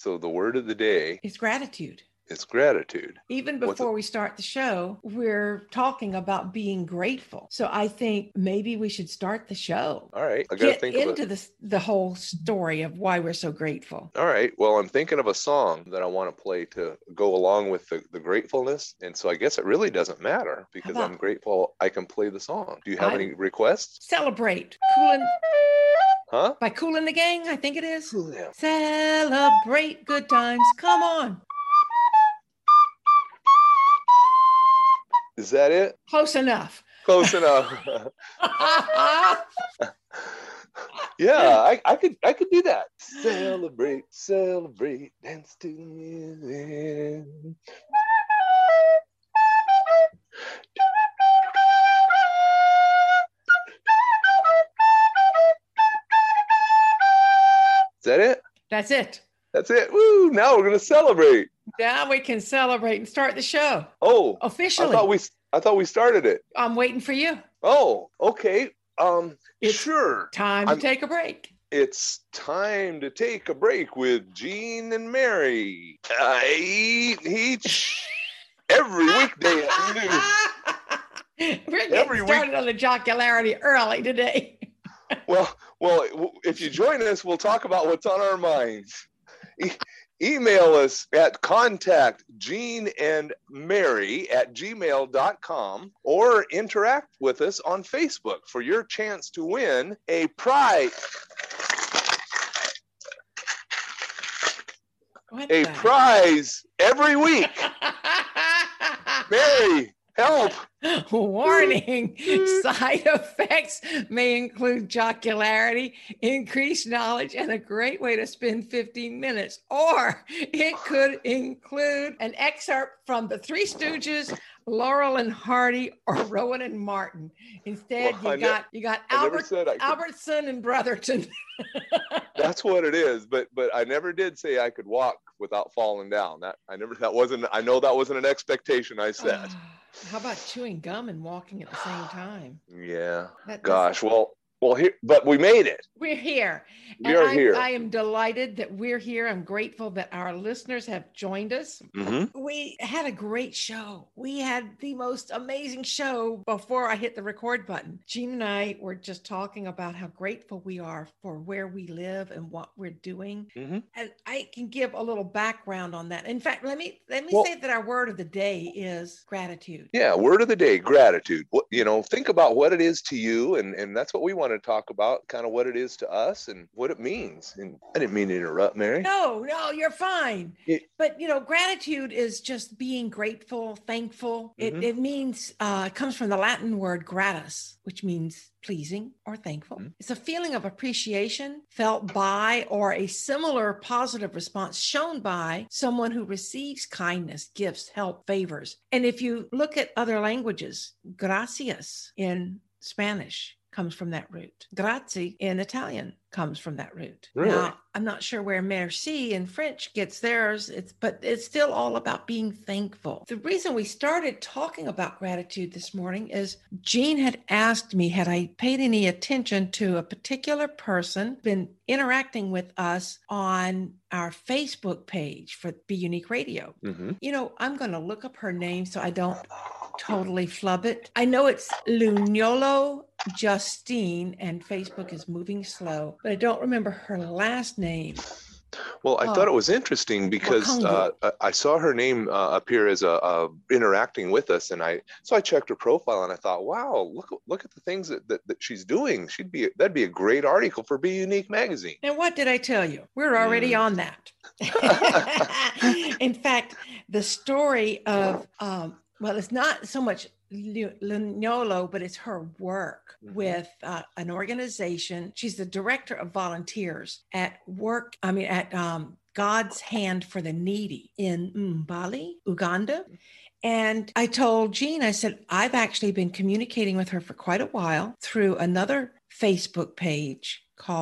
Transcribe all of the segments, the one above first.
So the word of the day It's gratitude. is gratitude. Even before we start the show, we're talking about being grateful. So I think maybe we should start the show. All right. I got to Get think into of it. the whole story of why we're so grateful. All right. Well, I'm thinking of a song that I want to play to go along with the gratefulness. And so I guess it really doesn't matter because I'm grateful I can play the song. Do you have any requests? Celebrate. Coolin'. Huh? By Kool and the Gang, I think it is. Yeah. Celebrate good times. Come on. Is that it? Close enough. Close enough. Yeah, I could do that. Celebrate, celebrate, dance to the music. Is that it? That's it. That's it. Woo! Now we're gonna celebrate. Now we can celebrate and start the show. Oh, officially. I thought we started it. I'm waiting for you. Oh, okay. It's sure. Time to take a break. It's time to take a break with Gene and Mary. Each every weekday at noon. We're getting started on the jocularity early today. Well, if you join us, we'll talk about what's on our minds. Email us at contactgeneandmary@gmail.com or interact with us on Facebook for your chance to win a prize. Prize every week. Mary, help. Warning, side effects may include jocularity, increased knowledge, and a great way to spend 15 minutes. Or it could include an excerpt from the Three Stooges, Laurel and Hardy, or Rowan and Martin. Instead, you got Albertson and Brotherton. That's what it is. But I never did say I could walk without falling down. I know that wasn't an expectation I set. How about chewing gum and walking at the same time? Yeah. Well, here, but we made it. We're here. Here. I am delighted that we're here. I'm grateful that our listeners have joined us. Mm-hmm. We had a great show. We had the most amazing show before I hit the record button. Gene and I were just talking about how grateful we are for where we live and what we're doing. Mm-hmm. And I can give a little background on that. In fact, let me say that our word of the day is gratitude. Yeah, word of the day, gratitude. Think about what it is to you, and that's what we want to talk about, kind of what it is to us and what it means. And I didn't mean to interrupt, Mary. No, you're fine. But gratitude is just being grateful, thankful. Mm-hmm. It means, it comes from the Latin word gratus, which means pleasing or thankful. Mm-hmm. It's a feeling of appreciation felt by or a similar positive response shown by someone who receives kindness, gifts, help, favors. And if you look at other languages, gracias in Spanish comes from that root. Grazie in Italian comes from that root. Really? Now, I'm not sure where merci in French gets theirs, but it's still all about being thankful. The reason we started talking about gratitude this morning is Gene had asked me, had I paid any attention to a particular person been interacting with us on our Facebook page for Be Unique Radio. Mm-hmm. I'm going to look up her name so I don't totally flub it. I know it's Lugnolo Justine, and Facebook is moving slow, but I don't remember her last name. Well, I thought it was interesting because I saw her name appear as interacting with us, and I checked her profile and I thought, wow, look at the things that she's doing. That'd be a great article for Be Unique magazine. And what did I tell you? We're already on that. In fact, the story of it's not so much Lugnolo, but it's her work with an organization. She's the director of volunteers at God's Hand for the Needy in Mbale, Uganda. And I told Gene, I said, I've actually been communicating with her for quite a while through another Facebook page called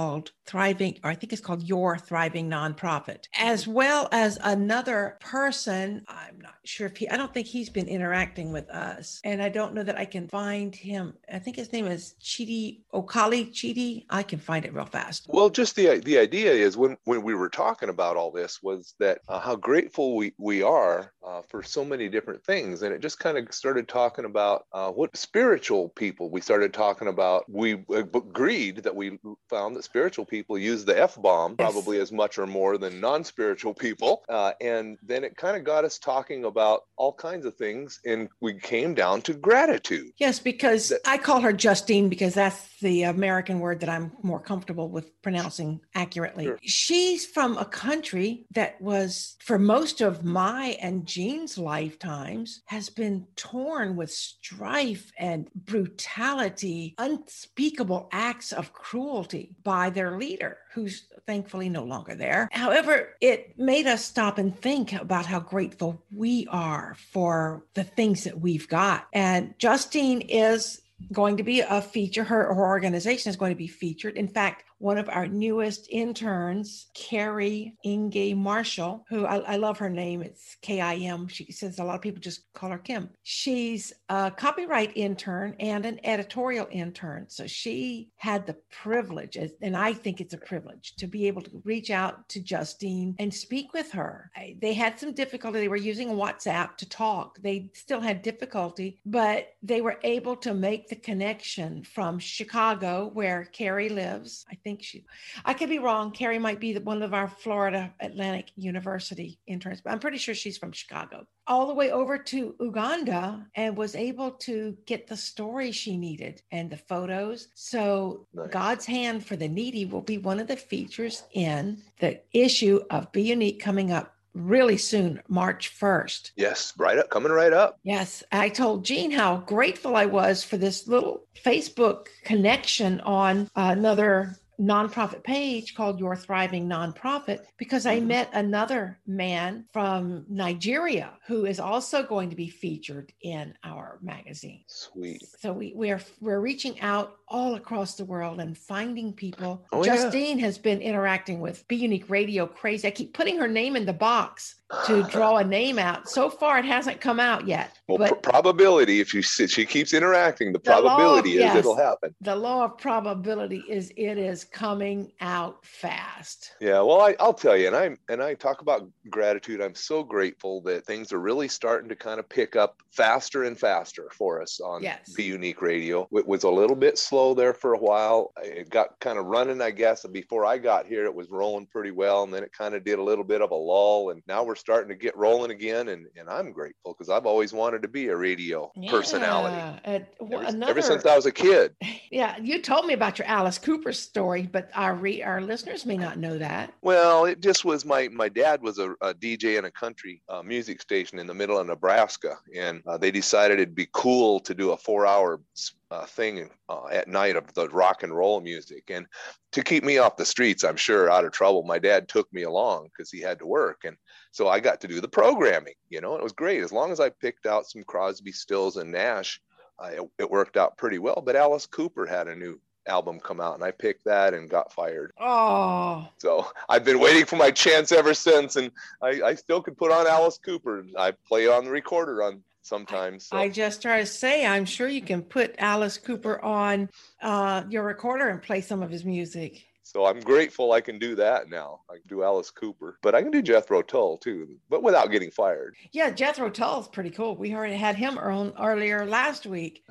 Thriving, or I think it's called Your Thriving Nonprofit, as well as another person. I'm not sure if I don't think he's been interacting with us. And I don't know that I can find him. I think his name is Chidi Okali Chidi. I can find it real fast. Well, just the idea is when we were talking about all this was that how grateful we are for so many different things. And it just kind of started talking about what spiritual people we started talking about. We agreed that we found that spiritual people use the F-bomb probably as much or more than non-spiritual people. And then it kind of got us talking about all kinds of things. And we came down to gratitude. Yes, because I call her Justine because that's the American word that I'm more comfortable with pronouncing accurately. Sure. She's from a country that was, for most of my and Jean's lifetimes, has been torn with strife and brutality, unspeakable acts of cruelty by their leader, who's thankfully no longer there. However, it made us stop and think about how grateful we are for the things that we've got. And Justine is going to be a feature. Her organization is going to be featured. In fact, one of our newest interns, Carrie Inge Marshall, who I love her name. It's Kim. She says a lot of people just call her Kim. She's a copyright intern and an editorial intern. So she had the privilege, and I think it's a privilege, to be able to reach out to Justine and speak with her. They had some difficulty. They were using WhatsApp to talk. They still had difficulty, but they were able to make the connection from Chicago, where Carrie lives. I could be wrong. Carrie might be one of our Florida Atlantic University interns, but I'm pretty sure she's from Chicago, all the way over to Uganda, and was able to get the story she needed and the photos. So nice. God's Hand for the Needy will be one of the features in the issue of Be Unique coming up really soon, March 1st. Yes, coming right up. Yes. I told Jean how grateful I was for this little Facebook connection on another nonprofit page called Your Thriving Nonprofit, because I met another man from Nigeria who is also going to be featured in our magazine. Sweet. So we're reaching out all across the world and finding people. Justine has been interacting with Be Unique Radio Crazy. I keep putting her name in the box to draw a name out. So far, it hasn't come out yet. Well, but probability, if she keeps interacting, the probability is it'll happen. The law of probability is it is coming out fast. Yeah, well, I'll tell you, and I talk about gratitude. I'm so grateful that things are really starting to kind of pick up faster and faster for us on Be Unique Radio. It was a little bit slow there for a while. It got kind of running, I guess. Before I got here, it was rolling pretty well, and then it kind of did a little bit of a lull, and now we're starting to get rolling again, and I'm grateful because I've always wanted to be a radio personality ever since I was a kid. Yeah, you told me about your Alice Cooper story, but our listeners may not know that. Well, it just was my dad was a DJ in a country music station in the middle of Nebraska, and they decided it'd be cool to do a 4-hour thing at night of the rock and roll music. And to keep me off the streets, I'm sure, out of trouble, my dad took me along because he had to work. And so I got to do the programming, it was great. As long as I picked out some Crosby, Stills, and Nash, it worked out pretty well. But Alice Cooper had a new album come out, and I picked that and got fired. Oh. So I've been waiting for my chance ever since, and I still could put on Alice Cooper. I play on the recorder on sometimes. So. I just try to say, I'm sure you can put Alice Cooper on your recorder and play some of his music. So I'm grateful I can do that now. I can do Alice Cooper, but I can do Jethro Tull too, but without getting fired. Yeah, Jethro Tull is pretty cool. We already had him earlier last week.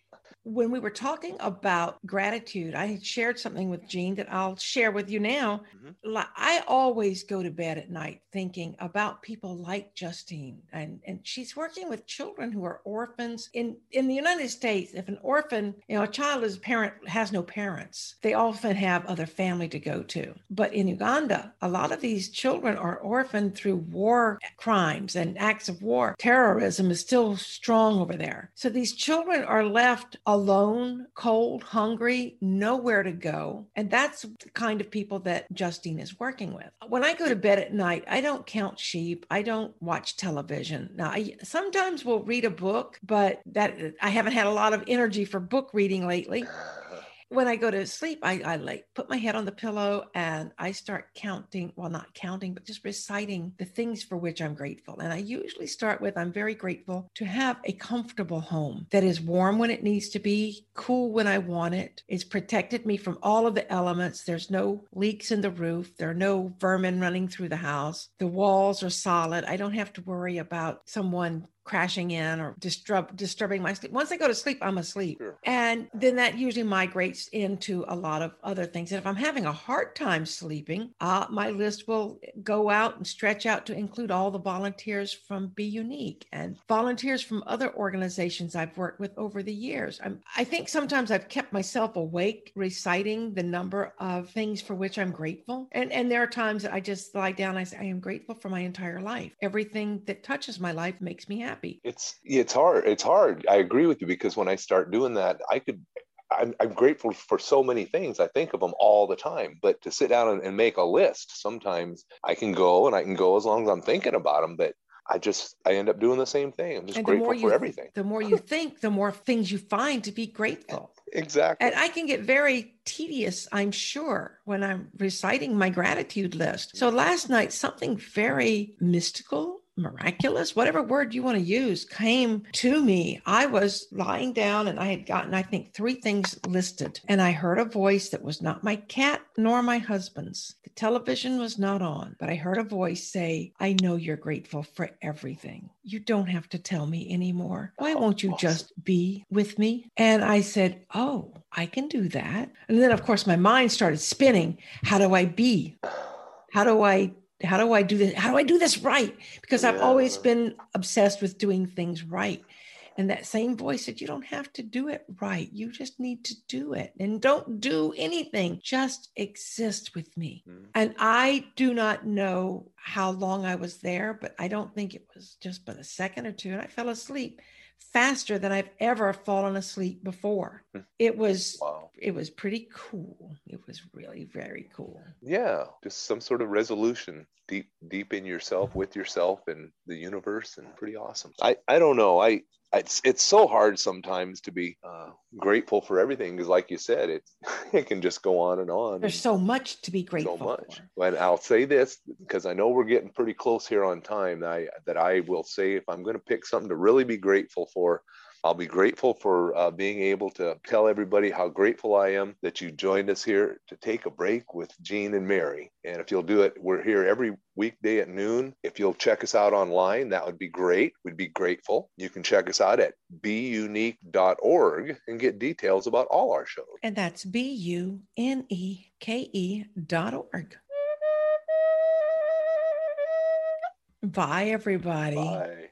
When we were talking about gratitude, I shared something with Jean that I'll share with you now. Mm-hmm. I always go to bed at night thinking about people like Justine, and she's working with children who are orphans. In the United States, if an orphan, a child is has no parents, they often have other family to go to. But in Uganda, a lot of these children are orphaned through war crimes and acts of war. Terrorism is still strong over there. So these children are left alone, cold, hungry, nowhere to go. And that's the kind of people that Justine is working with. When I go to bed at night, I don't count sheep. I don't watch television. Now, I sometimes will read a book, but that I haven't had a lot of energy for book reading lately. when I go to sleep, I like put my head on the pillow and I start counting, well, not counting, but just reciting the things for which I'm grateful. And I usually start with, I'm very grateful to have a comfortable home that is warm when it needs to be, cool when I want it. It's protected me from all of the elements. There's no leaks in the roof. There are no vermin running through the house. The walls are solid. I don't have to worry about someone crashing in or disturbing my sleep. Once I go to sleep, I'm asleep. Sure. And then that usually migrates into a lot of other things. And if I'm having a hard time sleeping, my list will go out and stretch out to include all the volunteers from Be Unique and volunteers from other organizations I've worked with over the years. I think sometimes I've kept myself awake reciting the number of things for which I'm grateful. And there are times that I just lie down and I say, I am grateful for my entire life. Everything that touches my life makes me happy. It's hard. It's hard. I agree with you, because when I start doing that, I'm grateful for so many things. I think of them all the time, but to sit down and make a list, sometimes I can go as long as I'm thinking about them, but I end up doing the same thing. I'm just grateful for everything. The more you think, the more things you find to be grateful. Exactly. And I can get very tedious, I'm sure, when I'm reciting my gratitude list. So last night, something very mystical, miraculous, whatever word you want to use, came to me. I was lying down and I had gotten, I think, 3 things listed. And I heard a voice that was not my cat nor my husband's. The television was not on, but I heard a voice say, I know you're grateful for everything. You don't have to tell me anymore. Why won't you just be with me? And I said, oh, I can do that. And then, of course, my mind started spinning. How do I be? How do I do this? How do I do this right? Because I've always been obsessed with doing things right. And that same voice said, you don't have to do it right. You just need to do it. And don't do anything. Just exist with me. Mm-hmm. And I do not know how long I was there, but I don't think it was just but a second or two. And I fell asleep faster than I've ever fallen asleep before. It was pretty cool. It was really very cool. Yeah, just some sort of resolution deep in yourself, with yourself and the universe, and pretty awesome. I don't know. It's so hard sometimes to be grateful for everything, because like you said, it can just go on and on. There's so much to be grateful for. And I'll say this, because I know we're getting pretty close here on time, that I will say, if I'm going to pick something to really be grateful for, I'll be grateful for being able to tell everybody how grateful I am that you joined us here to take a break with Jean and Mary. And if you'll do it, we're here every weekday at noon. If you'll check us out online, that would be great. We'd be grateful. You can check us out at beunique.org and get details about all our shows. And that's BUNEKE.org. Bye, everybody. Bye.